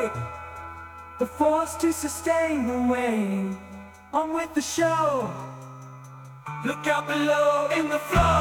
break, the force to sustain the wave. On with the show. Look out below in the flow.